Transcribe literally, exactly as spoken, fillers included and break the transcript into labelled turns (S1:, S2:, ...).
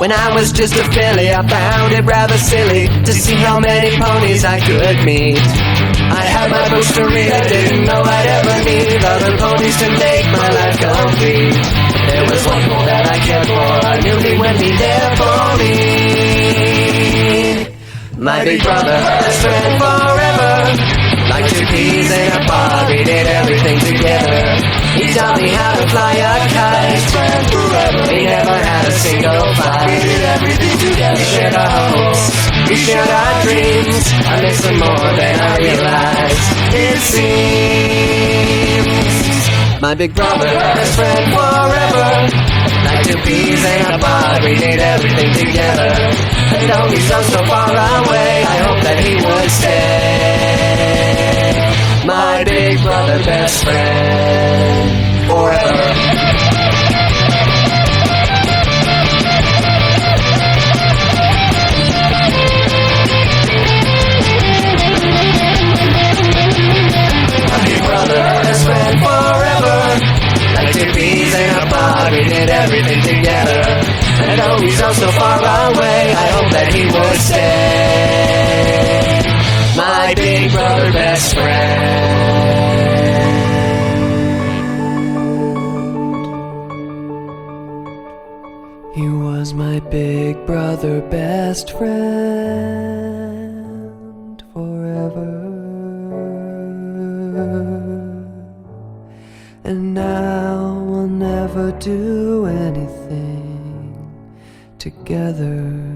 S1: When I was just a filly, I found it rather silly to see how many ponies I could meet. I had my books to read, I didn't know I'd ever need other ponies to make my life complete. There was one more that I cared for, I knew he would be there for me. My big brother, best friend forever. Like two peas in a pod, we did everything together. He taught me how to fly a kite. We never had a single fight. We did everything together. We shared our hopes, we shared our dreams. I miss him more than I realized. It seems my big brother, best friend forever. Like two peas in a pod, we did everything together. And though he's so so far away, I hope that he would stay. My big brother, best friend forever. Best friend forever. Like two peas in a pod, we did everything together. And though he's so so far away, I hope that he would stay. My big brother, best friend. He was my big brother, best friend forever. And now we'll never do anything together.